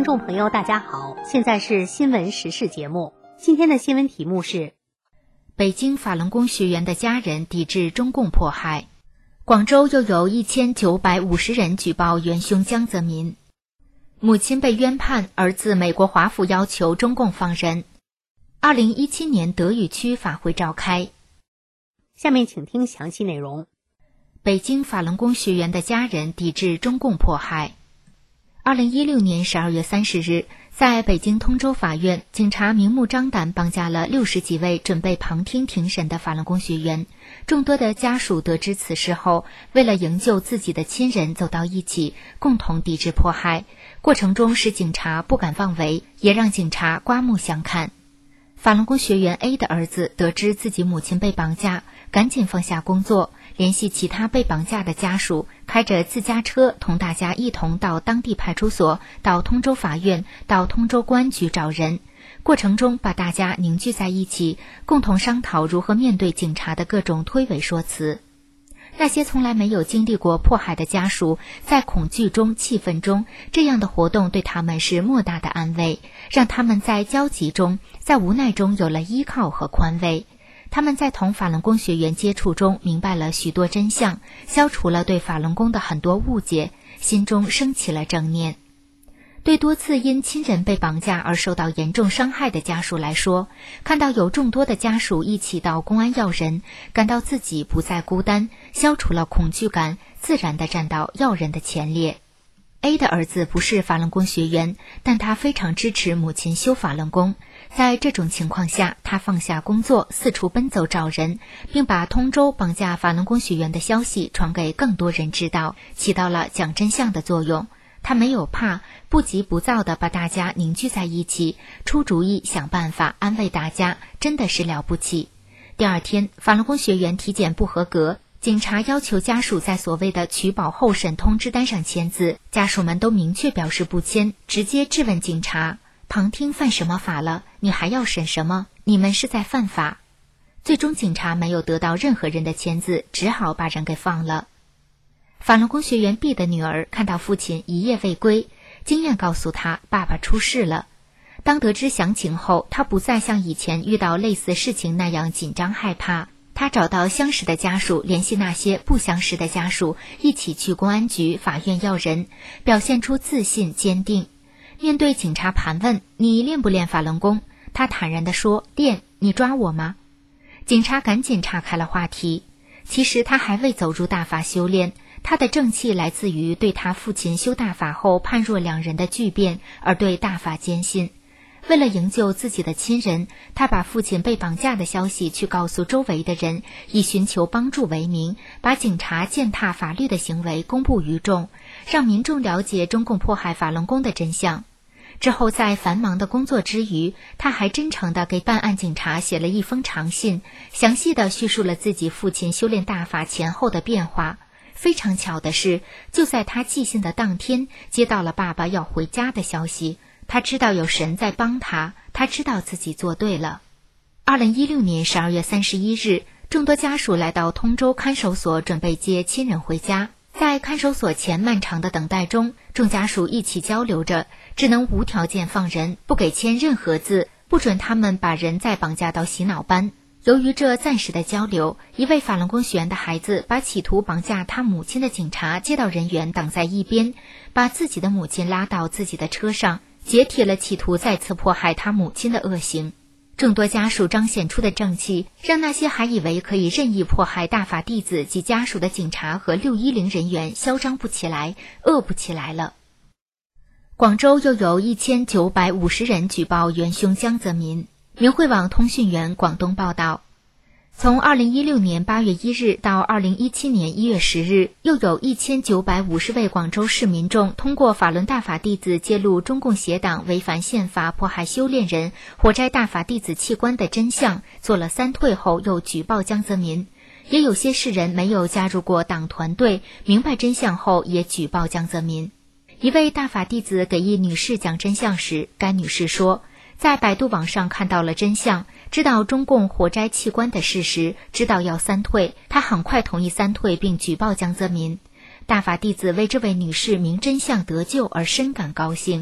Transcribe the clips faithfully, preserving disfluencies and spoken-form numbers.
听众朋友大家好，现在是新闻时事节目。今天的新闻题目是： 北京法轮功学员的家人抵制中共迫害。广州又有一千九百五十人举报元凶江泽民。母亲被冤判，儿子美国华府要求中共放人。二零一七年德语区法会召开。 下面请听详细内容。 北京法轮功学员的家人抵制中共迫害。二零一六年十二月三十日，在北京通州法院，警察明目张胆绑架了六十几位准备旁听庭审的法轮功学员。众多的家属得知此事后，为了营救自己的亲人，走到一起，共同抵制迫害。过程中使警察不敢妄为，也让警察刮目相看。法轮功学员 A 的儿子得知自己母亲被绑架，赶紧放下工作，联系其他被绑架的家属，开着自家车同大家一同到当地派出所、到通州法院、到通州公安局找人。过程中把大家凝聚在一起，共同商讨如何面对警察的各种推诿说辞。那些从来没有经历过迫害的家属，在恐惧中、气愤中，这样的活动对他们是莫大的安慰，让他们在焦急中、在无奈中有了依靠和宽慰。他们在同法轮功学员接触中明白了许多真相，消除了对法轮功的很多误解，心中升起了正念。对多次因亲人被绑架而受到严重伤害的家属来说，看到有众多的家属一起到公安要人，感到自己不再孤单，消除了恐惧感，自然地站到要人的前列。A 的儿子不是法轮功学员，但他非常支持母亲修法轮功。在这种情况下，他放下工作，四处奔走找人，并把通州绑架法轮功学员的消息传给更多人知道，起到了讲真相的作用。他没有怕，不急不躁地把大家凝聚在一起，出主意想办法安慰大家，真的是了不起。第二天，法轮功学员体检不合格，警察要求家属在所谓的取保候审通知单上签字，家属们都明确表示不签，直接质问警察：旁听犯什么法了？你还要审什么？你们是在犯法。最终警察没有得到任何人的签字，只好把人给放了。法轮功学员 B 的女儿看到父亲一夜未归，经验告诉他爸爸出事了。当得知详情后，他不再像以前遇到类似事情那样紧张害怕。他找到相识的家属，联系那些不相识的家属，一起去公安局、法院要人，表现出自信坚定。面对警察盘问你练不练法轮功，他坦然地说练，你抓我吗？警察赶紧岔开了话题。其实他还未走入大法修炼，他的正气来自于对他父亲修大法后判若两人的巨变而对大法坚信。为了营救自己的亲人，他把父亲被绑架的消息去告诉周围的人，以寻求帮助为名，把警察践踏法律的行为公布于众，让民众了解中共迫害法轮功的真相。之后在繁忙的工作之余，他还真诚地给办案警察写了一封长信，详细地叙述了自己父亲修炼大法前后的变化。非常巧的是，就在他寄信的当天，接到了爸爸要回家的消息。他知道有神在帮他，他知道自己做对了。二零一六年十二月三十一日，众多家属来到通州看守所，准备接亲人回家。在看守所前漫长的等待中，众家属一起交流着，只能无条件放人，不给签任何字，不准他们把人再绑架到洗脑班。由于这暂时的交流，一位法轮功学员的孩子把企图绑架他母亲的警察接到人员挡在一边，把自己的母亲拉到自己的车上，解体了企图再次迫害他母亲的恶行。众多家属彰显出的正气，让那些还以为可以任意迫害大法弟子及家属的警察和六一零人员嚣张不起来，饿不起来了。广州又有一千九百五十人举报元凶江泽民。明慧网通讯员广东报道，从二零一六年八月一日到二零一七年一月十日，又有一千九百五十位广州市民众通过法轮大法弟子揭露中共邪党违反宪法迫害修炼人、火摘大法弟子器官的真相，做了三退后又举报江泽民。也有些世人没有加入过党团队，明白真相后也举报江泽民。一位大法弟子给一女士讲真相时，该女士说，在百度网上看到了真相，知道中共火摘器官的事实，知道要三退，他很快同意三退并举报江泽民。大法弟子为这位女士明真相得救而深感高兴。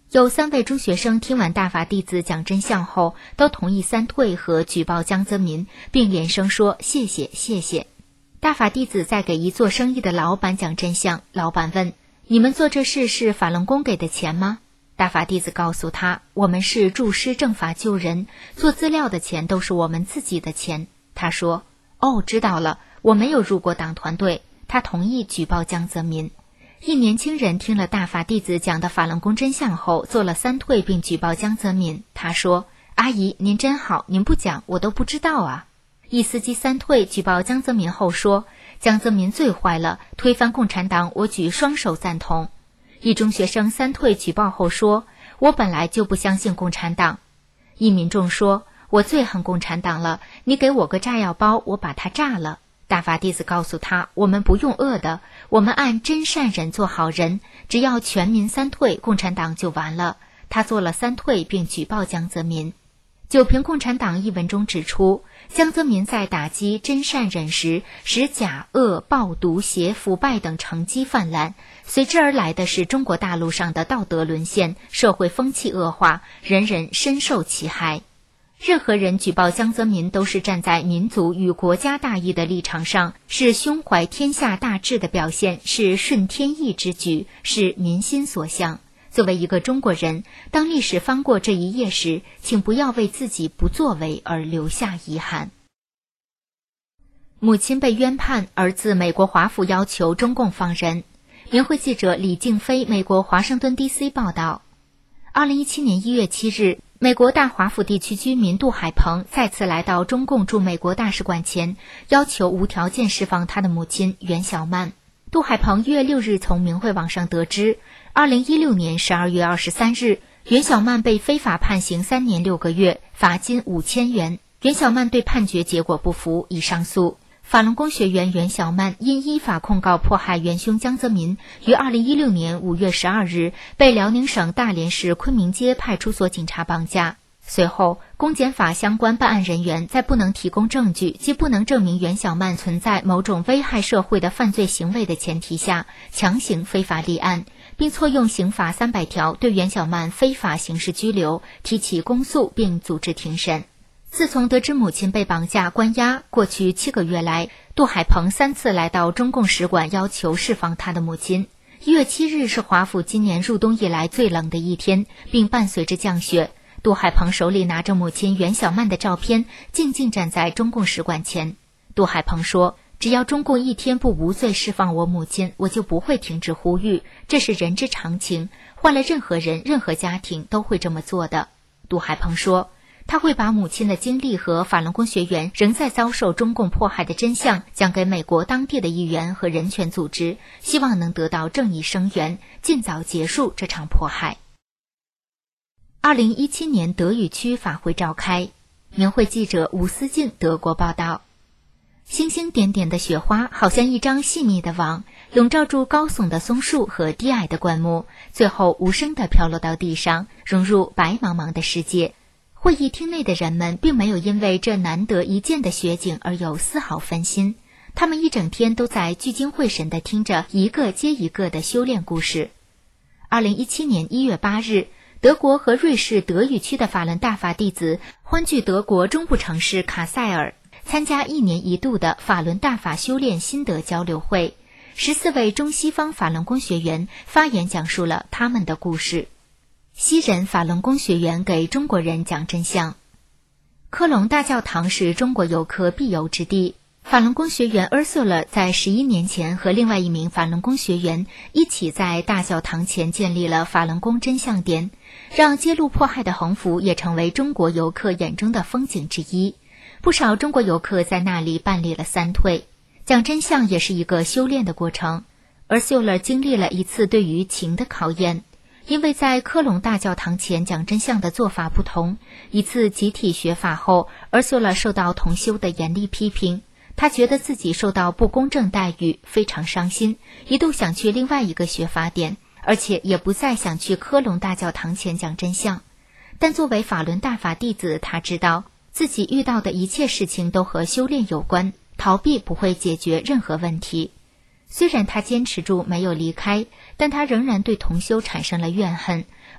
有三位中学生听完大法弟子讲真相后，都同意三退和举报江泽民，并连声说谢谢谢谢。大法弟子在给一做生意的老板讲真相，老板问：你们做这事是法轮功给的钱吗？大法弟子告诉他：我们是助师正法救人，做资料的钱都是我们自己的钱。他说：哦，知道了，我没有入过党团队。他同意举报江泽民。一年轻人听了大法弟子讲的法轮功真相后，做了三退并举报江泽民。他说：阿姨您真好，您不讲我都不知道啊。一司机三退举报江泽民后说：江泽民最坏了，推翻共产党我举双手赞同。一中学生三退举报后说：我本来就不相信共产党。一民众说：我最恨共产党了，你给我个炸药包，我把它炸了。大法弟子告诉他：我们不用恶的，我们按真善忍做好人，只要全民三退，共产党就完了。他做了三退并举报江泽民。九评共产党一文中指出，江泽民在打击真善忍时，使假恶暴毒邪腐败等成绩泛滥，随之而来的是中国大陆上的道德沦陷，社会风气恶化，人人深受其害。任何人举报江泽民都是站在民族与国家大义的立场上，是胸怀天下大志的表现，是顺天意之举，是民心所向。作为一个中国人，当历史翻过这一页时，请不要为自己不作为而留下遗憾。母亲被冤判，儿子美国华府要求中共放人。联会记者李静飞美国华盛顿 D C 报道，二零一七年一月七日，美国大华府地区居民杜海鹏再次来到中共驻美国大使馆前，要求无条件释放他的母亲袁小曼。杜海鹏一月六日从明慧网上得知，二零一六年十二月二十三日，袁小曼被非法判刑三年六个月，罚金五千元。袁小曼对判决结果不服，已上诉。法轮功学员袁小曼因依法控告迫害元凶江泽民，于二零一六年五月十二日被辽宁省大连市昆明街派出所警察绑架。随后，公检法相关办案人员在不能提供证据及不能证明袁小曼存在某种危害社会的犯罪行为的前提下，强行非法立案，并错用刑法三百条对袁小曼非法刑事拘留，提起公诉并组织庭审。自从得知母亲被绑架关押，过去七个月来，杜海鹏三次来到中共使馆要求释放他的母亲。一月七日是华府今年入冬以来最冷的一天，并伴随着降雪。杜海鹏手里拿着母亲袁小曼的照片，静静站在中共使馆前。杜海鹏说：只要中共一天不无罪释放我母亲，我就不会停止呼吁，这是人之常情，换了任何人任何家庭都会这么做的。杜海鹏说，他会把母亲的经历和法轮功学员仍在遭受中共迫害的真相讲给美国当地的议员和人权组织，希望能得到正义声援，尽早结束这场迫害。二零一七年德语区法会召开，明慧记者吴思静德国报道。星星点点的雪花好像一张细密的网，笼罩住高耸的松树和低矮的灌木，最后无声地飘落到地上，融入白茫茫的世界。会议厅内的人们并没有因为这难得一见的雪景而有丝毫分心，他们一整天都在聚精会神地听着一个接一个的修炼故事。二零一七年一月八日，德国和瑞士德语区的法轮大法弟子欢聚德国中部城市卡塞尔，参加一年一度的法轮大法修炼心得交流会。十四位中西方法轮功学员发言讲述了他们的故事。西人法轮功学员给中国人讲真相。科隆大教堂是中国游客必游之地。法轮功学员 Ursula 在十一年前和另外一名法轮功学员一起在大教堂前建立了法轮功真相点，让揭露迫害的横幅也成为中国游客眼中的风景之一。不少中国游客在那里办理了三退。讲真相也是一个修炼的过程。Ursula 经历了一次对于情的考验。因为在科隆大教堂前讲真相的做法不同，一次集体学法后，Ursula受到同修的严厉批评，他觉得自己受到不公正待遇，非常伤心，一度想去另外一个学法点，而且也不再想去科隆大教堂前讲真相。但作为法轮大法弟子，他知道自己遇到的一切事情都和修炼有关，逃避不会解决任何问题。虽然他坚持住没有离开，但他仍然对同修产生了怨恨，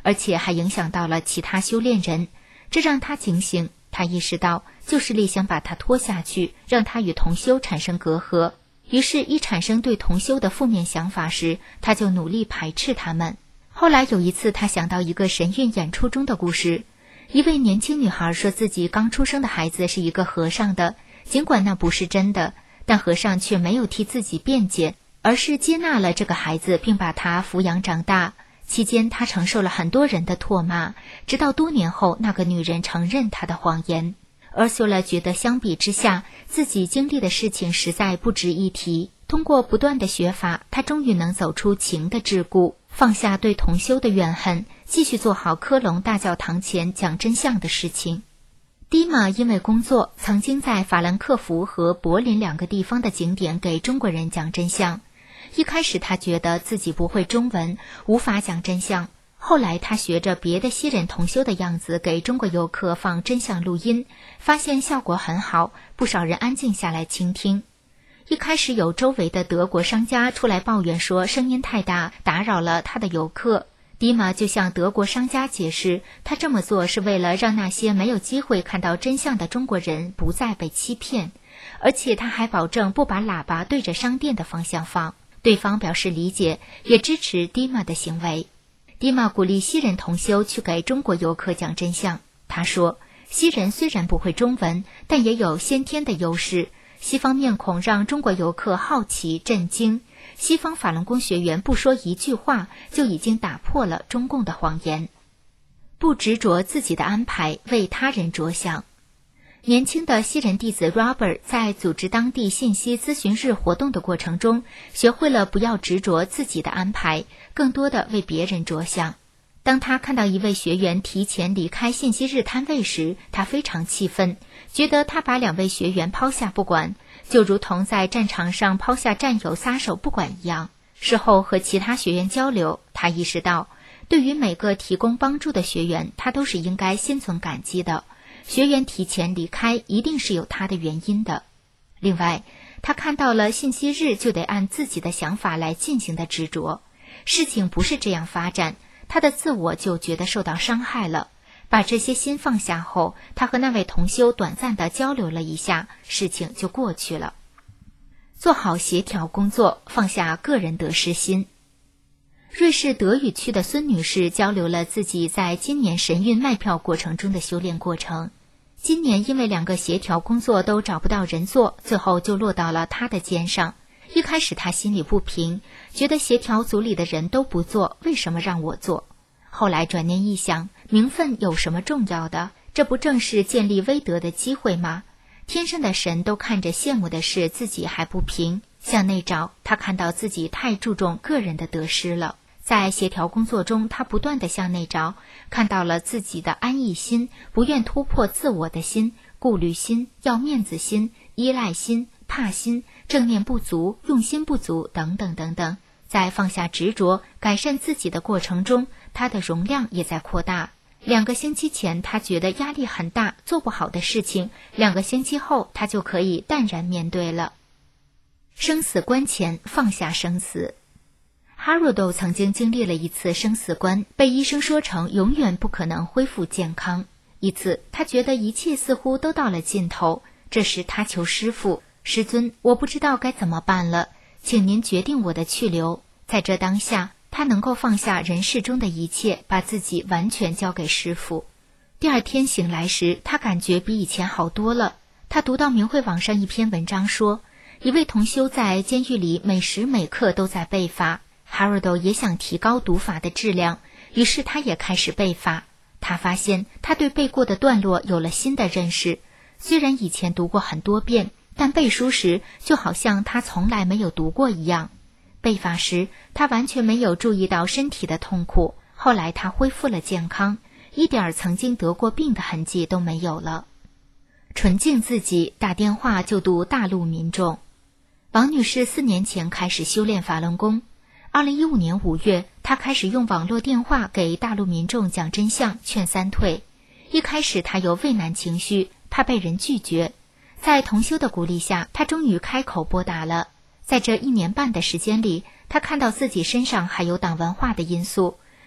而且还影响到了其他修炼人，这让他警醒。他意识到旧势力想把他拖下去，让他与同修产生隔阂。于是一产生对同修的负面想法时，他就努力排斥他们。后来有一次，他想到一个神韵演出中的故事，一位年轻女孩说自己刚出生的孩子是一个和尚的，尽管那不是真的，但和尚却没有替自己辩解，而是接纳了这个孩子，并把他抚养长大。期间他承受了很多人的唾骂，直到多年后那个女人承认他的谎言。Ursula 觉得相比之下，自己经历的事情实在不值一提。通过不断的学法，她终于能走出情的桎梏，放下对同修的怨恨，继续做好科隆大教堂前讲真相的事情。迪玛因为工作，曾经在法兰克福和柏林两个地方的景点给中国人讲真相。一开始他觉得自己不会中文，无法讲真相。后来他学着别的西人同修的样子给中国游客放真相录音，发现效果很好，不少人安静下来倾听。一开始有周围的德国商家出来抱怨说声音太大，打扰了他的游客。迪玛就向德国商家解释，他这么做是为了让那些没有机会看到真相的中国人不再被欺骗，而且他还保证不把喇叭对着商店的方向放。对方表示理解，也支持迪玛的行为。迪玛鼓励西人同修去给中国游客讲真相。他说，西人虽然不会中文，但也有先天的优势。西方面孔让中国游客好奇震惊，西方法轮功学员不说一句话就已经打破了中共的谎言。不执着自己的安排，为他人着想。年轻的西人弟子 Robert 在组织当地信息咨询日活动的过程中，学会了不要执着自己的安排，更多的为别人着想。当他看到一位学员提前离开信息日摊位时，他非常气愤，觉得他把两位学员抛下不管，就如同在战场上抛下战友撒手不管一样。事后和其他学员交流，他意识到，对于每个提供帮助的学员，他都是应该心存感激的。学员提前离开一定是有他的原因的。另外，他看到了信息日就得按自己的想法来进行的执着，事情不是这样发展，他的自我就觉得受到伤害了。把这些心放下后，他和那位同修短暂地交流了一下，事情就过去了。做好协调工作，放下个人得失心。瑞士德语区的孙女士交流了自己在今年神韵卖票过程中的修炼过程。今年因为两个协调工作都找不到人做，最后就落到了她的肩上。一开始她心里不平，觉得协调组里的人都不做，为什么让我做？后来转念一想，名分有什么重要的？这不正是建立威德的机会吗？天上的神都看着羡慕的是自己还不平。向内找，他看到自己太注重个人的得失了。在协调工作中，他不断地向内找，看到了自己的安逸心、不愿突破自我的心、顾虑心、要面子心、依赖心、怕心、正念不足、用心不足等等等等。在放下执着、改善自己的过程中，他的容量也在扩大。两个星期前，他觉得压力很大，做不好的事情，两个星期后，他就可以淡然面对了。生死关前，放下生死。哈罗多曾经经历了一次生死关，被医生说成永远不可能恢复健康。一次，他觉得一切似乎都到了尽头，这时他求师父，师尊，我不知道该怎么办了，请您决定我的去留。在这当下，他能够放下人世中的一切，把自己完全交给师父。第二天醒来时，他感觉比以前好多了。他读到明慧网上一篇文章说，一位同修在监狱里每时每刻都在背法。哈罗多也想提高读法的质量，于是他也开始背法。他发现他对背过的段落有了新的认识，虽然以前读过很多遍，但背书时就好像他从来没有读过一样。背法时，他完全没有注意到身体的痛苦，后来他恢复了健康，一点曾经得过病的痕迹都没有了。纯净自己，打电话就度大陆民众。王女士四年前开始修炼法轮功，二零一五年五月，她开始用网络电话给大陆民众讲真相，劝三退。一开始她有畏难情绪，怕被人拒绝。在同修的鼓励下，她终于开口拨打了。在这一年半的时间里，她看到自己身上还有党文化的因素，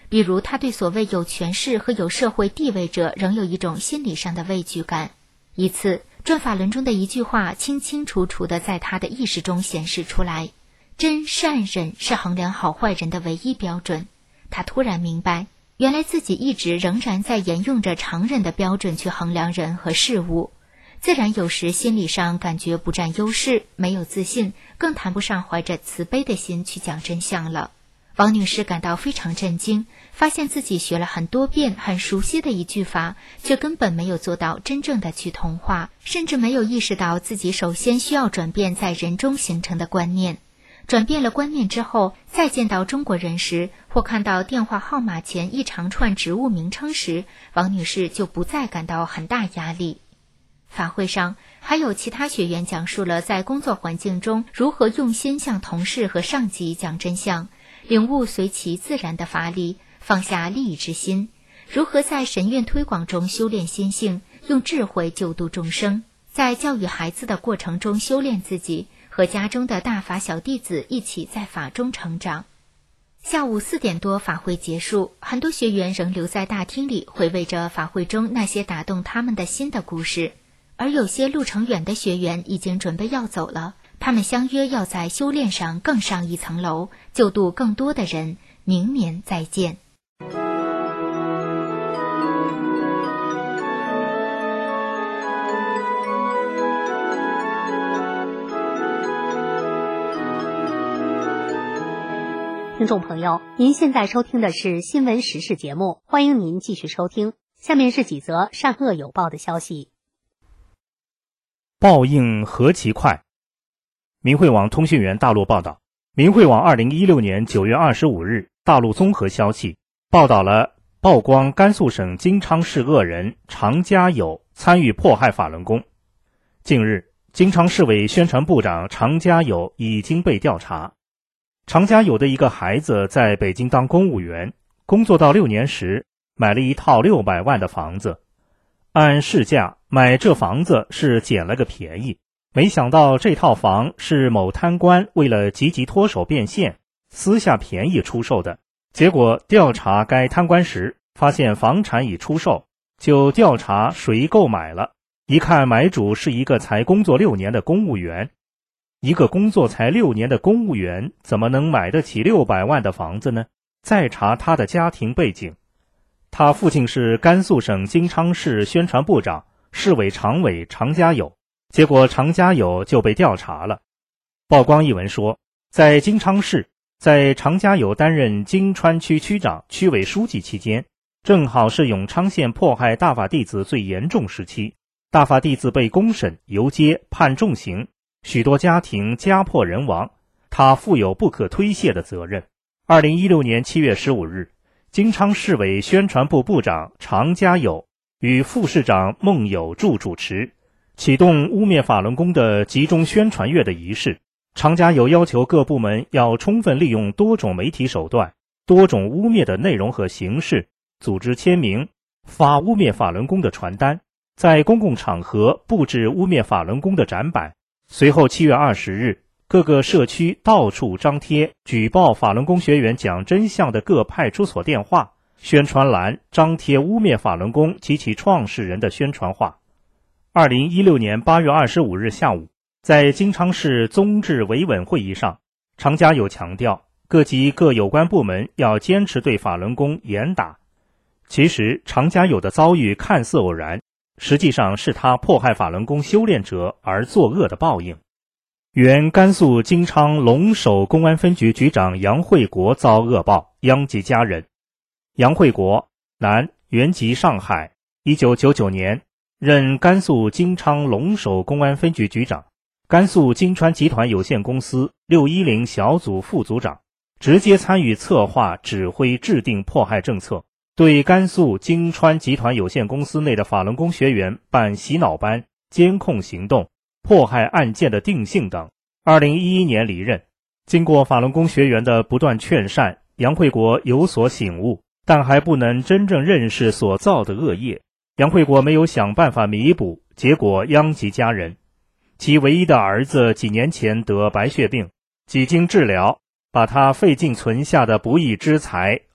比如他对所谓有权势和有社会地位者仍有一种心理上的畏惧感。一次，转法轮中的一句话清清楚楚地在他的意识中显示出来：真善忍是衡量好坏人的唯一标准。他突然明白，原来自己一直仍然在沿用着常人的标准去衡量人和事物，自然有时心理上感觉不占优势，没有自信，更谈不上怀着慈悲的心去讲真相了。王女士感到非常震惊，发现自己学了很多遍很熟悉的一句法，却根本没有做到真正的去同化，甚至没有意识到自己首先需要转变在人中形成的观念。转变了观念之后，再见到中国人时，或看到电话号码前一长串植物名称时，王女士就不再感到很大压力。法会上还有其他学员讲述了在工作环境中如何用心向同事和上级讲真相，领悟随其自然的法理，放下利益之心，如何在神院推广中修炼心性，用智慧救度众生，在教育孩子的过程中修炼自己，和家中的大法小弟子一起在法中成长。下午四点多法会结束，很多学员仍留在大厅里回味着法会中那些打动他们的心的故事，而有些路程远的学员已经准备要走了，他们相约要在修炼上更上一层楼，救度更多的人。明年再见。 听众朋友，您现在收听的是新闻时事节目，欢迎您继续收听。下面是几则善恶有报的消息。 报应何其快！明慧网通讯员大陆报道，明慧网二零一六年九月二十五日大陆综合消息报道了曝光甘肃省金昌市恶人常家友参与迫害法轮功。近日，金昌市委宣传部长常家友已经被调查。常家友的一个孩子在北京当公务员，工作到六年时买了一套六百万的房子，按市价买这房子是捡了个便宜，没想到这套房是某贪官为了积极脱手变现，私下便宜出售的。结果调查该贪官时，发现房产已出售，就调查谁购买了，一看买主是一个才工作六年的公务员。一个工作才六年的公务员怎么能买得起六百万的房子呢？再查他的家庭背景，他父亲是甘肃省金昌市宣传部长、市委常委常家友，结果常家友就被调查了。曝光一文说，在金昌市，在常家友担任金川区区长、区委书记期间，正好是永昌县迫害大法弟子最严重时期，大法弟子被公审、游街、判重刑，许多家庭家破人亡，他负有不可推卸的责任。二零一六年七月十五日，金昌市委宣传部部长常家友与副市长孟有柱主持，启动污蔑法轮功的集中宣传月的仪式。常家友要求各部门要充分利用多种媒体手段、多种污蔑的内容和形式，组织签名、发污蔑法轮功的传单，在公共场合布置污蔑法轮功的展板。随后七月二十日，各个社区到处张贴举报法轮功学员讲真相的各派出所电话，宣传栏张贴污蔑法轮功及其创始人的宣传画。二零一六年八月二十五日下午，在金昌市宗治维稳会议上，常家友强调，各级各有关部门要坚持对法轮功严打。其实常家友的遭遇看似偶然，实际上是他迫害法轮功修炼者而作恶的报应。原甘肃金昌龙首公安分局局长杨惠国遭恶报，殃及家人。杨惠国，男，原籍上海，一九九九年任甘肃金昌龙首公安分局局长，甘肃金川集团有限公司六一零小组副组长，直接参与策划、指挥、制定迫害政策，对甘肃金川集团有限公司内的法轮功学员办洗脑班、监控行动、迫害案件的定性等。二零一一年离任。经过法轮功学员的不断劝善，杨惠国有所醒悟，但还不能真正认识所造的恶业。杨惠国没有想办法弥补，结果殃及家人。其唯一的儿子几年前得白血病，几经治疗，把他费尽存下的不义之财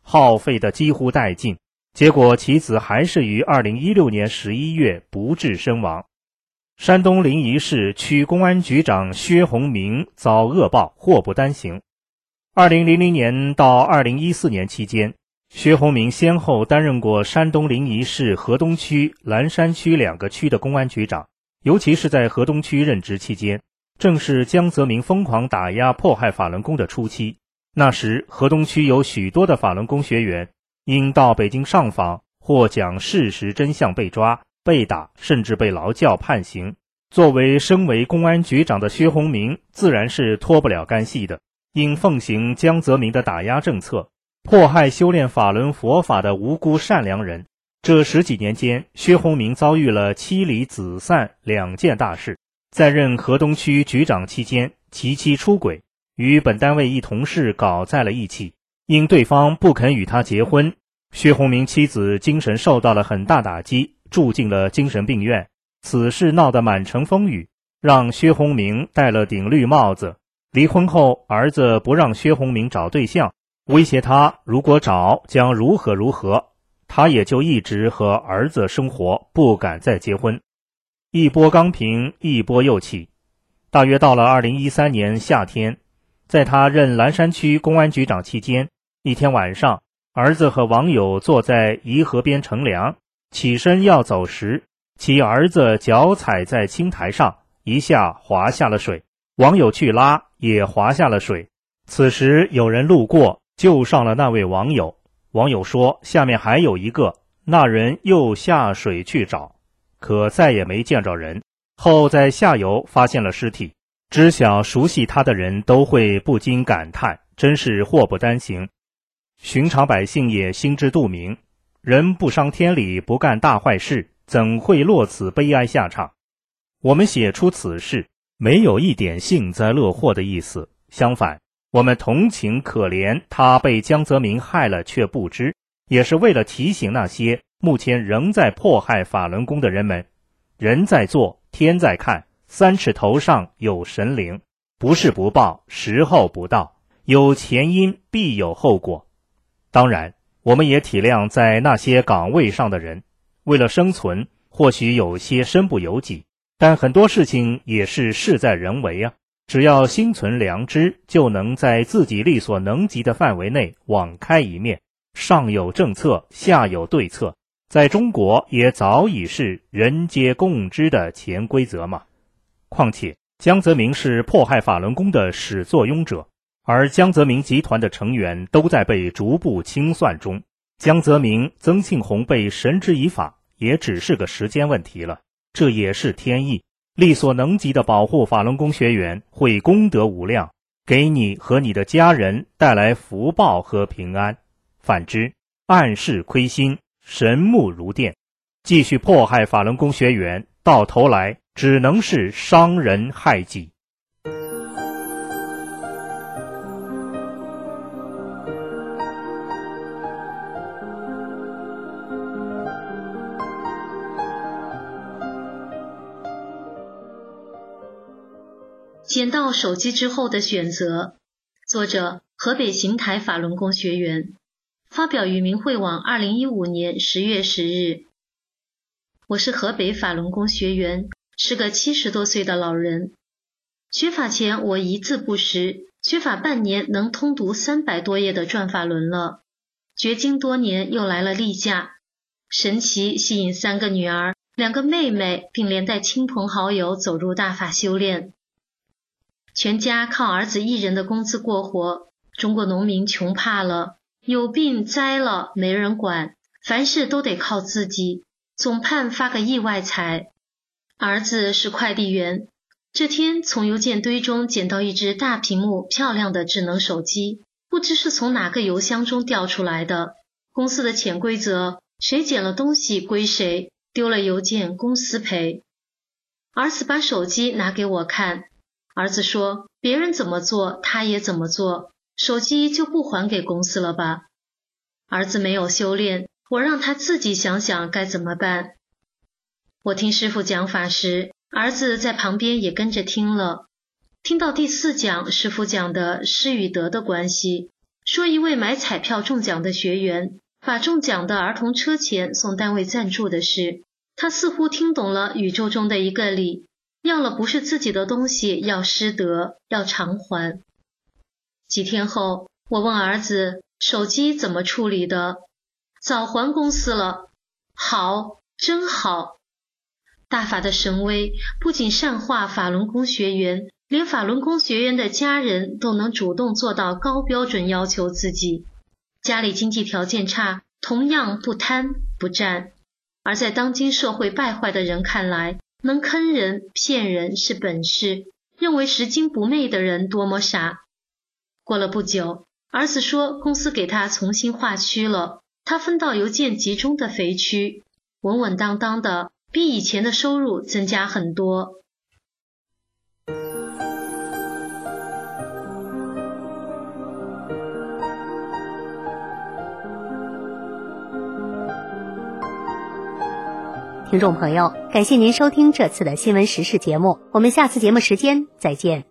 耗费的几乎殆尽，结果其子还是于二零一六年十一月不治身亡。山东临沂市区公安局长薛洪明遭恶报，祸不单行。二零零零年到二零一四年期间，薛洪明先后担任过山东临沂市河东区、蓝山区两个区的公安局长，尤其是在河东区任职期间，正是江泽民疯狂打压迫害法轮功的初期。那时河东区有许多的法轮功学员因到北京上访或讲事实真相被抓、被打，甚至被劳教判刑。作为身为公安局长的薛洪明自然是脱不了干系的，因奉行江泽民的打压政策，迫害修炼法轮佛法的无辜善良人。这十几年间，薛洪明遭遇了妻离子散两件大事。在任河东区局长期间，其妻出轨，与本单位一同事搞在了一起，因对方不肯与他结婚，薛洪明妻子精神受到了很大打击，住进了精神病院。此事闹得满城风雨，让薛洪明戴了顶绿帽子。离婚后，儿子不让薛洪明找对象，威胁他如果找将如何如何，他也就一直和儿子生活，不敢再结婚。一波刚平，一波又起。大约到了二零一三年夏天，在他任蓝山区公安局长期间，一天晚上，儿子和网友坐在颐和边乘凉，起身要走时，其儿子脚踩在青苔上，一下滑下了水，网友去拉也滑下了水。此时有人路过，救上了那位网友。网友说下面还有一个，那人又下水去找，可再也没见着人。后在下游发现了尸体，知晓熟悉他的人都会不禁感叹，真是祸不单行。寻常百姓也心知肚明，人不伤天理，不干大坏事，怎会落此悲哀下场？我们写出此事，没有一点幸灾乐祸的意思，相反，我们同情可怜他被江泽民害了却不知，也是为了提醒那些目前仍在迫害法轮功的人们，人在做，天在看，三尺头上有神灵，不是不报，时候不到，有前因必有后果。当然，我们也体谅在那些岗位上的人，为了生存，或许有些身不由己，但很多事情也是事在人为啊。只要心存良知，就能在自己力所能及的范围内网开一面，上有政策，下有对策，在中国也早已是人皆共知的潜规则嘛。况且江泽民是迫害法轮功的始作俑者，而江泽民集团的成员都在被逐步清算中，江泽民、曾庆红被绳之以法也只是个时间问题了，这也是天意。力所能及的保护法轮功学员会功德无量，给你和你的家人带来福报和平安。反之，暗室亏心，神目如电，继续迫害法轮功学员，到头来只能是伤人害己。 捡到手机之后的选择，作者河北邢台法轮功学员，发表于明慧网二零一五年十月十日。我是河北法轮功学员，是个七十多岁的老人。学法前我一字不识，学法半年能通读三百多页的转法轮了。绝经多年又来了例假，神奇吸引三个女儿、两个妹妹，并连带亲朋好友走入大法修炼。全家靠儿子一人的工资过活，中国农民穷怕了，有病灾了没人管，凡事都得靠自己，总盼发个意外财。儿子是快递员，这天从邮件堆中捡到一只大屏幕漂亮的智能手机，不知是从哪个邮箱中调出来的。公司的潜规则，谁捡了东西归谁，丢了邮件公司赔。儿子把手机拿给我看，儿子说别人怎么做他也怎么做，手机就不还给公司了吧。儿子没有修炼，我让他自己想想该怎么办。我听师父讲法时，儿子在旁边也跟着听了。听到第四讲，师父讲的失与得的关系， 说一位买彩票中奖的学员把中奖的儿童车钱送单位赞助的事，他似乎听懂了宇宙中的一个理，要了不是自己的东西，要失德，要偿还。几天后，我问儿子手机怎么处理的，早还公司了。好，真好。大法的神威不仅善化法轮功学员，连法轮功学员的家人都能主动做到高标准要求自己。家里经济条件差，同样不贪不占。而在当今社会败坏的人看来，能坑人骗人是本事，认为拾金不昧的人多么傻。过了不久，儿子说公司给他重新划区了，他分到邮件集中的肥区，稳稳当当的，比以前的收入增加很多。 听众朋友，感谢您收听这次的新闻时事节目，我们下次节目时间再见。